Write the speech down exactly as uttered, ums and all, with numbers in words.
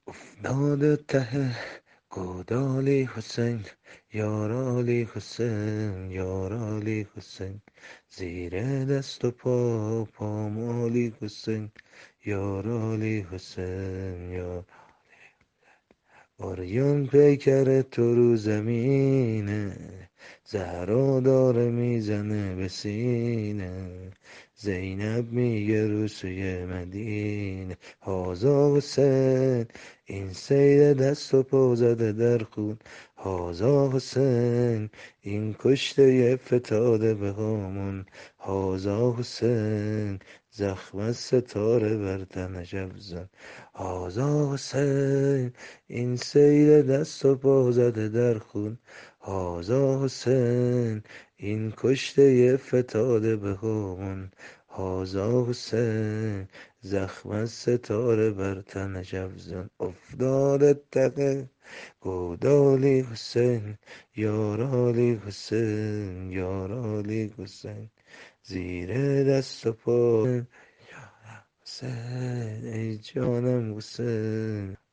افتاده ته گودالی حسین، یارالی حسین، یارالی حسین، زیر دست و پا پامالی حسین، یارالی حسین یار. آریون پیکر تو رو زمینه، زهرا داره میزنه به سینه، زینب میگه رو سوی مدینه، هازا حسین این سید دست و پا زده در خون، هازا حسین این کشته ی فتاده به هامون، هازا حسین زخم از ستاره بر تنش افزن، هازا حسین این سید دست و پا زده در خون، هازا حسین این کشته ی فتاده به هامون، هازا حسین زخم از ستاره بر تنش افزن. افتاده تقه گودالی حسین، یارالی حسین، یارالی حسین، زیر دست و پا حسین، ای جانم حسین.